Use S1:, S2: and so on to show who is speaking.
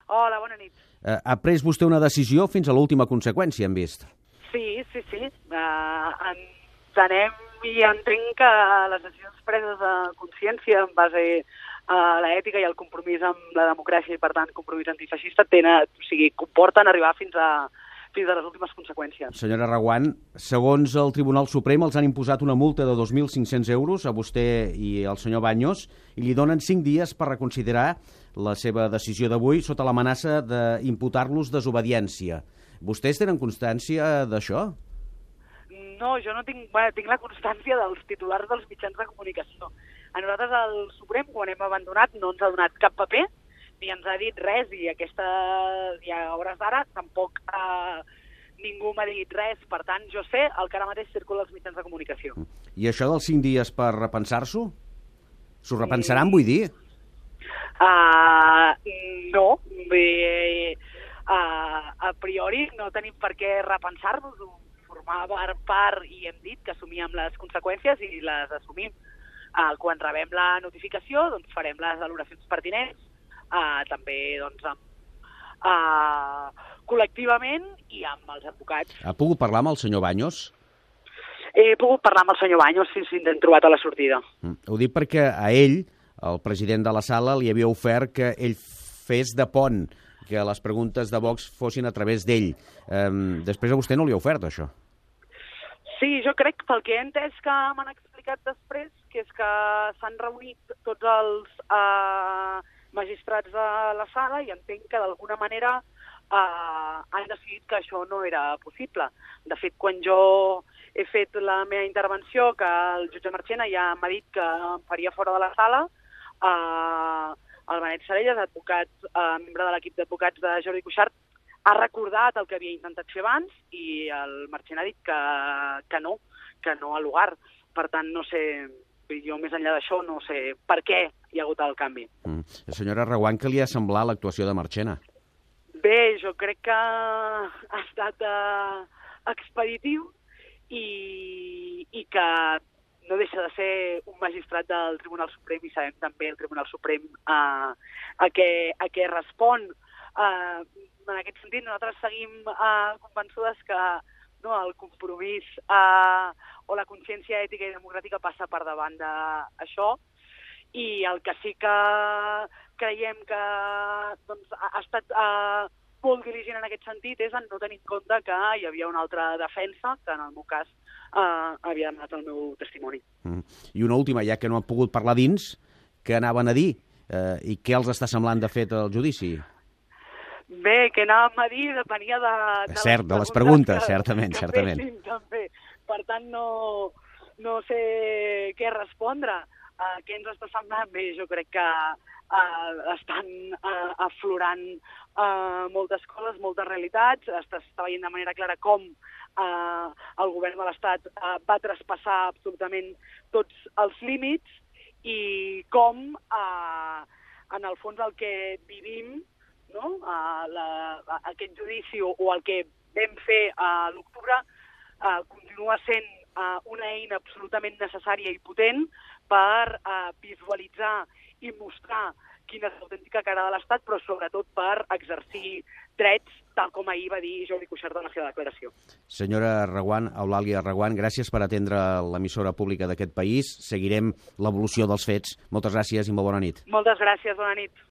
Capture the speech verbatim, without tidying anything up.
S1: Hola, bona nit.
S2: Eh, ha pres vostè una decisió fins a l'última conseqüència, hem vist.
S1: Sí, sí, sí. Uh, entenem i entenc que les decisions preses a consciència en base a l'ètica i al compromís amb la democràcia i, per tant, compromís antifeixista, tenen, o sigui, comporten arribar fins a, fins a les últimes conseqüències.
S2: Senyora Reguant, segons el Tribunal Suprem els han imposat una multa de dos mil cinc-cents euros a vostè i al senyor Baños i li donen cinc dies per reconsiderar la seva decisió d'avui sota l'amenaça d'imputar-los desobediència. Vostès tenen constància d'això?
S1: No, jo no tinc... Bueno, tinc la constància dels titulars dels mitjans de comunicació. A nosaltres el Suprem, quan hem abandonat, no ens ha donat cap paper, ni ens ha dit res, i aquesta, i a hores d'ara tampoc eh, ningú m'ha dit res. Per tant, jo sé el que ara mateix circula als mitjans de comunicació.
S2: I això dels cinc dies per repensar-s'ho? S'ho repensaran, vull dir?
S1: Uh, no. Bé, uh, a priori no tenim per què repensar-nos-ho. Formava part i hem dit que assumíem les conseqüències i les assumim. Uh, quan rebem la notificació, doncs farem les valoracions pertinents, uh, també doncs, amb, uh, col·lectivament i amb els advocats.
S2: Ha pogut parlar amb el senyor Baños?
S1: He pogut parlar amb el senyor Baños, sí, sí, l'hem trobat a la sortida.
S2: Mm. Ho dic perquè a ell, el president de la sala, li havia ofert que ell fes de pont, que les preguntes de Vox fossin a través d'ell. Um, després a vostè no li ha ofert, això?
S1: Sí, jo crec, pel que he entès que m'han explicat després, que és que s'han reunit tots els eh, magistrats de la sala i entenc que d'alguna manera eh, han decidit que això no era possible. De fet, quan jo he fet la meva intervenció, que el jutge Marchena ja m'ha dit que em faria fora de la sala, eh, el Benet Salellas, advocat, eh, membre de l'equip d'advocats de Jordi Cuixart, ha recordat el que havia intentat fer abans i el Marchena ha dit que, que no, que no al lugar. Per tant, no sé, jo més enllà d'això no sé per què hi ha hagut el canvi.
S2: Mm. Senyora Reguant, què li ha semblat l'actuació de Marchena?
S1: Bé, jo crec que ha estat eh, expeditiu i, i que no deixa de ser un magistrat del Tribunal Suprem i sabem també el Tribunal Suprem eh, a, què, a què respon. Eh, en aquest sentit, nosaltres seguim eh, convençudes que no, el compromís eh, o la consciència ètica i democràtica passa per davant d'això i el que sí que creiem que doncs, ha estat eh, molt diligent en aquest sentit és en no tenir en compte que hi havia una altra defensa, que en el meu cas eh, havia donat el meu testimoni.
S2: Mm. I una última, ja que no han pogut parlar dins, què anaven a dir eh, i què els està semblant de fet el judici?
S1: Bé, què anàvem a dir depenia de, de,
S2: Cert,
S1: les,
S2: de les preguntes,
S1: que,
S2: certament,
S1: que
S2: certament.
S1: fessin, també. Per tant, no, no sé què respondre. Uh, què ens està semblant? Bé, jo crec que uh, estan uh, aflorant uh, moltes coses, moltes realitats. Està, està veient de manera clara com uh, el govern de l'Estat uh, va traspassar absolutament tots els límits i com, uh, en el fons, el que vivim, no? Uh, la, aquest judici o, o el que vam fer a l'octubre uh, continua sent uh, una eina absolutament necessària i potent per uh, visualitzar i mostrar quina és l'autèntica cara de l'Estat, però sobretot per exercir drets, tal com ahir va dir Jordi Cuixart en la seva declaració.
S2: Senyora Reguant, Eulàlia Reguant, gràcies per atendre l'emissora pública d'aquest país. Seguirem l'evolució dels fets. Moltes gràcies i molt bona nit.
S1: Moltes gràcies, bona nit.